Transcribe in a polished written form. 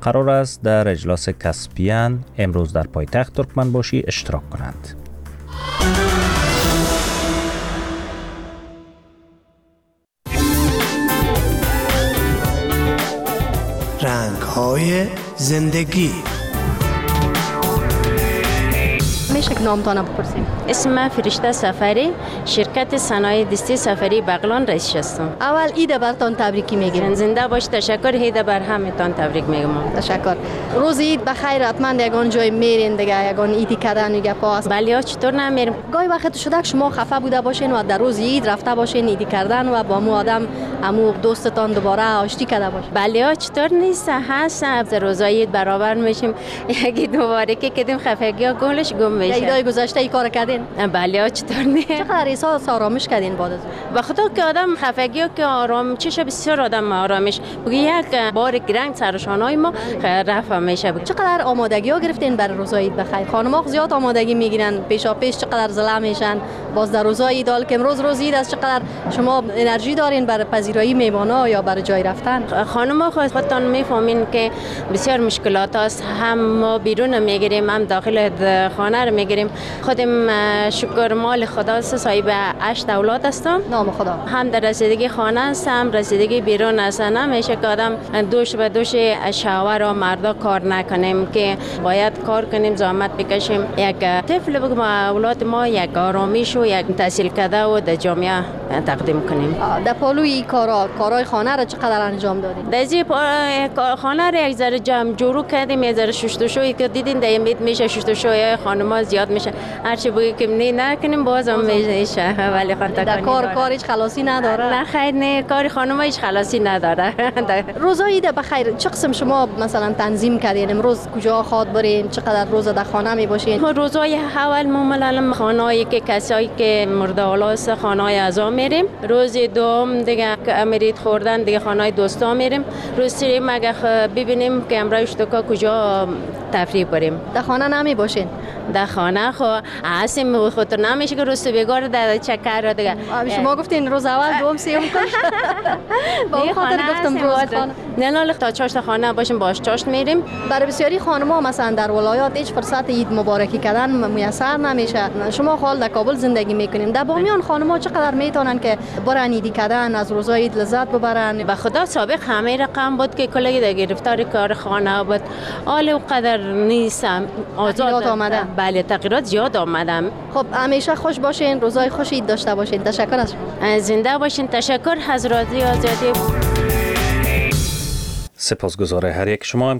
قرار است در اجلاس کسپین امروز در پایتخت ترکمنباشی اشتراک کنند. رنگ‌های زندگی. میشه که نامتان بپرسیم؟ اسم من فرشته سفری، شرکت صنایع دستی سفری بغلان رئیس هستم. اول عید برتان تبریکی میگیم. زنده باش، تشکر. عید بر همتان تبریک میگم. تشکر. روز عید بخیر. حتما یگان جای میرین دیگه، یگان ایدی کردن میگه پاس. بله، چطور نمیریم؟ گاهی وقت شده که شما خفه بوده باشین و در روز عید رفته باشین ایدی کردن و با مو آدم امو دوستتان دوباره آشتی کرده باشه. بله، چطور نیست؟ هست. روزای عید برابر میشیم. یکی دوباره که کدیم خفگی گلش گم میشه. ایدای گذشته ای کار کردین؟ بله، چطور نیست؟ چقدر احساس آرامش کردین بعد از اون؟ به خدا که آدم خفگی که آرام چشه، بسیار آدم آرامش بگی یک بار گرنگ سرشانای ما رفع میشه. چقدر آمادگی ها گرفتین برای روزای عید بخیر؟ خانم‌ها زیاد آمادگی میگیرن، پیشا پیش چقدر زله میشن باز در روزای عید، حال که امروز روز عید است چقدر شما انرژی دارین برای پذیرایی میهمانا یا برای جای رفتن؟ خانم‌ها خودتان میفهمین که بسیار مشکلات است، هم ما بیرون میگیریم هم داخل خانه رو میگیریم. خودم شکر مال خدا صاحب 8 اولاد هستم. نام خدا. هم در رسیدگی خانه هستم، رسیدگی بیرون هستم. نمیشه که آدم دوش به دوش شوهر و مردا کار نکنیم که باید کار کنیم، زحمت بکشیم. یک طفل بگم اولاد ما یک آرامش و یک تحصیل کرده و در جامعه تقدیم کنیم. در پالوی کارهای خانه را چقدر انجام دادید؟ در خانه را یک ذره جمع جورو کردیم، یک ذره شستشویی که دیدین در امید میشه شستشوی خانم‌ها زیاد میشه. هرچی بگی که نکنیم بازم میشه. ولی در کار هیچ خلاصی نداره. نه خیر، نه کار خانم‌ها هیچ خلاصی نداره. روزای عید بخیر چه قسم شما مثلا تنظیم کردین؟ امروز کجا خواد برین؟ چقدر روز در خانه می باشین؟ روزای اول معمولا خانه‌ای که کسایی که مرده الاست خانه‌های اعضا میریم. روز دوم دیگه امرید خوردن دیگه خانه‌های دوستا میریم. روز سوم اگه ببینیم که امروز تو کجا تفریح بریم. در خانه نمی باشین؟ در خانه هستیم، خاطر نمیشه که روز بیگار در چکر را دیگه. شما گفتین روز اول دوم سوم با خاطر گفتم روز خانه. نه تا چاشت خانه باشیم باش چاشت میریم. برای بسیاری خانم‌ها مثلا در ولایات هیچ فرصت عید مبارکی کردن میسر نمیشه. شما حال در کابل زندگی میکنیم، در بامیان خانم‌ها چقدر میتونن که برن عیدی کردن، از روزای عید لذت ببرن؟ به خدا سابق همه رقم بود که کلی در گرفتار کار خانه بود، حال و قدر نیستم، آزاد آمده. بله، تغییرات زیاد آمدم. خب همیشه خوش باشین، روزای خوش عید داشته باشین. تشکر از شما. زنده باشین. تشکر حضرات. آزادی. سپاسگزار هر یک شما.